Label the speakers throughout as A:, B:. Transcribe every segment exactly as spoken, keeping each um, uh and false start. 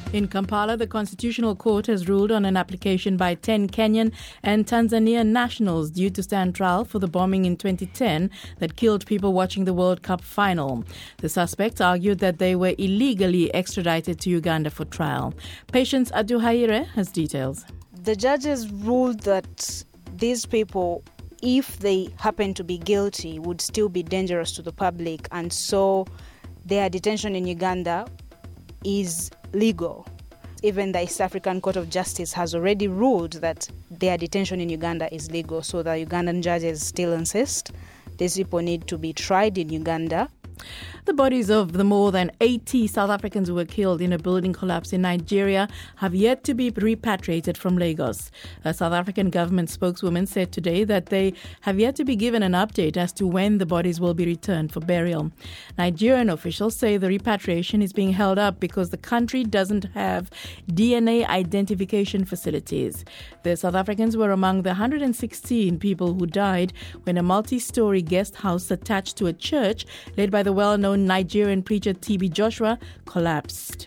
A: In Kampala, the Constitutional Court has ruled on an application by ten Kenyan and Tanzanian nationals due to stand trial for the bombing in twenty ten that killed people watching the World Cup final. The suspects argued that they were illegally extradited to Uganda for trial. Patience Aduhaire has details.
B: The judges ruled that these people, if they happen to be guilty, would still be dangerous to the public, and so their detention in Uganda is legal. Even the East African Court of Justice has already ruled that their detention in Uganda is legal, so the Ugandan judges still insist these people need to be tried in Uganda.
A: The bodies of the more than eighty South Africans who were killed in a building collapse in Nigeria have yet to be repatriated from Lagos. A South African government spokeswoman said today that they have yet to be given an update as to when the bodies will be returned for burial. Nigerian officials say the repatriation is being held up because the country doesn't have D N A identification facilities. The South Africans were among the one hundred sixteen people who died when a multi-story guest house attached to a church led by the well-known Nigerian preacher T B Joshua collapsed.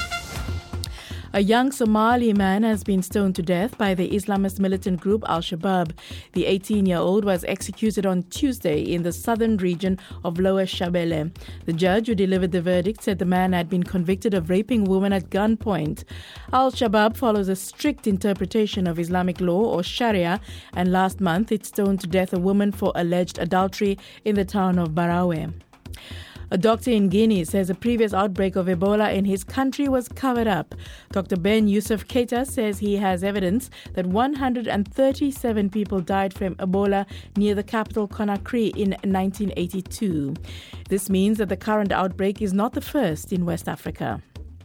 A: A young Somali man has been stoned to death by the Islamist militant group Al-Shabaab. The eighteen-year-old was executed on Tuesday in the southern region of Lower Shabelle. The judge who delivered the verdict said the man had been convicted of raping a woman at gunpoint. Al-Shabaab follows a strict interpretation of Islamic law or Sharia, and last month it stoned to death a woman for alleged adultery in the town of Barawe. A doctor in Guinea says a previous outbreak of Ebola in his country was covered up. Doctor Ben Yusuf Keita says he has evidence that one hundred thirty-seven people died from Ebola near the capital Conakry in nineteen eighty-two. This means that the current outbreak is not the first in West Africa.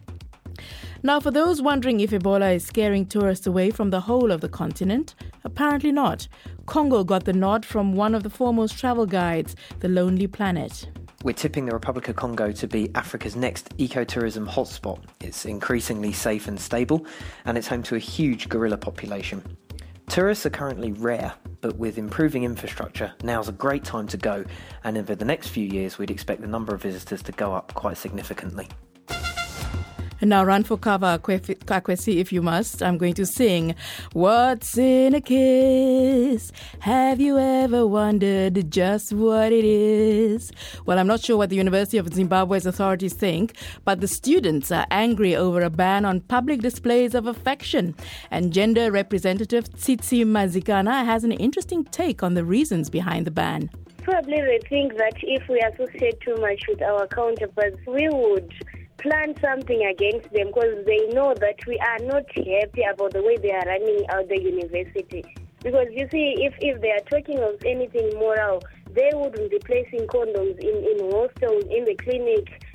A: Now, for those wondering if Ebola is scaring tourists away from the whole of the continent, apparently not. Congo got the nod from one of the foremost travel guides, The Lonely Planet.
C: We're tipping the Republic of Congo to be Africa's next ecotourism hotspot. It's increasingly safe and stable, and it's home to a huge gorilla population. Tourists are currently rare, but with improving infrastructure, now's a great time to go, and over the next few years we'd expect the number of visitors to go up quite significantly.
A: And now run for cover, Akwesi, if you must. I'm going to sing What's in a Kiss? Have you ever wondered just what it is? Well, I'm not sure what the University of Zimbabwe's authorities think, but the students are angry over a ban on public displays of affection. And gender representative Tsitsi Mazikana has an interesting take on the reasons behind the ban.
D: Probably they think that if we associate too much with our counterparts, we would plan something against them because they know that we are not happy about the way they are running out the university. Because you see, if, if they are talking of anything moral, they wouldn't be placing condoms in, in hostels, in the clinic,